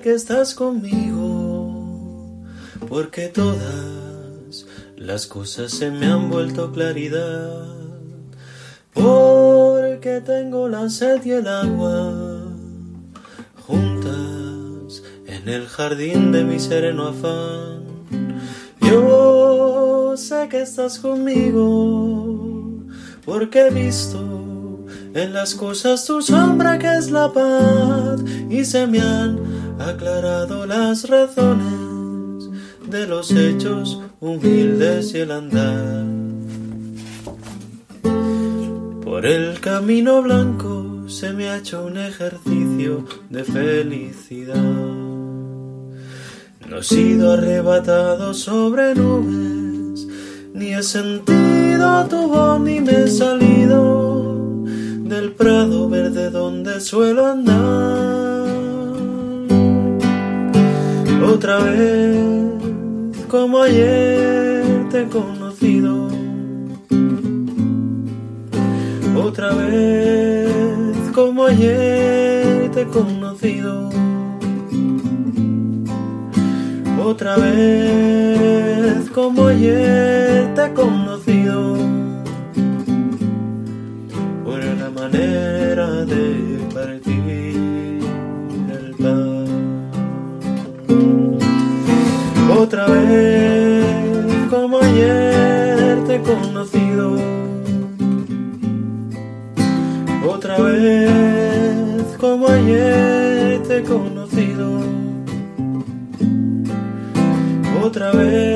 que estás conmigo, porque todas las cosas se me han vuelto claridad, porque tengo la sed y el agua juntas en el jardín de mi sereno afán. Yo sé que estás conmigo, porque he visto en las cosas tu sombra que es la paz, y se me han aclarado las razones de los hechos humildes y el andar. Por el camino blanco se me ha hecho un ejercicio de felicidad. No he sido arrebatado sobre nubes, ni he sentido tu voz, ni me he salido del prado verde donde suelo andar. Otra vez, como ayer te he conocido, otra vez, como ayer te he conocido, otra vez, como ayer te he conocido, por la manera de partir el pan. Otra vez, como ayer te he conocido, otra vez, como ayer te he conocido, otra vez.